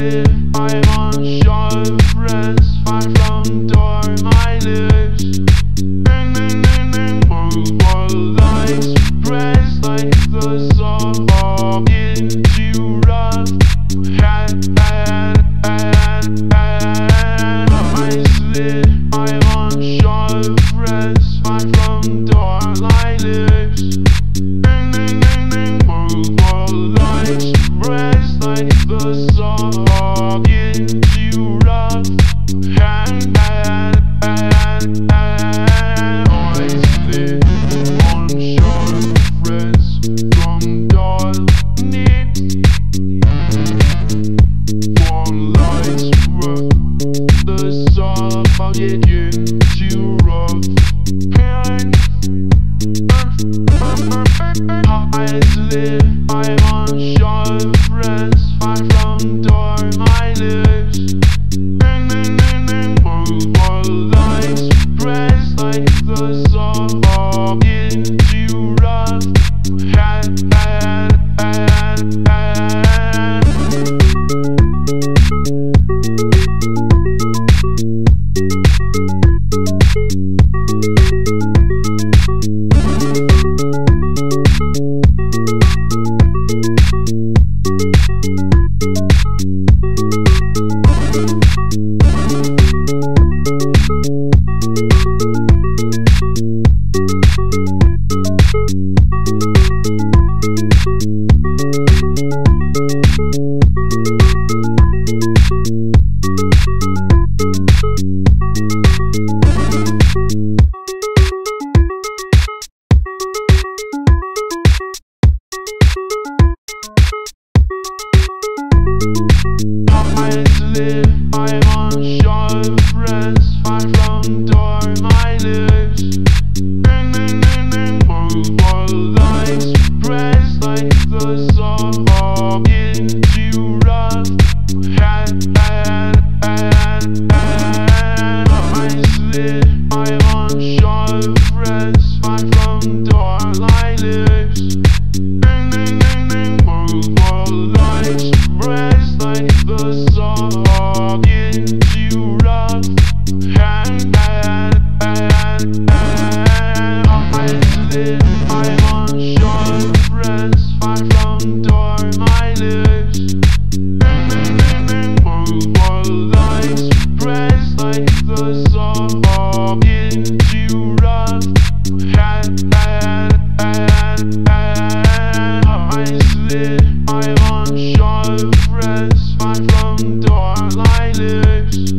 live, I'm on sharp rest, far from door, my lips. World lights press like the saw into rough. I slip, I'm on sharp rest, far from door, my lips. World lights press like the saw into rough. I slip on sharp rest from dark knit. One lights work the saw into rough. I slip, I'm on sharp rest, far from door, my lips. World lights press like the saw into rough. I slip, I'm on sharp rest, far from door, my lips. World lights press like the saw into rough. I slip, I'm on sharp rest, far from door, my lips. World lights press like the saw into rough. I slip, I'm on sharp rest, far from door, my lips. World lights press like the saw into rough. I slip, I'm on sharp rest, far from door, my lips.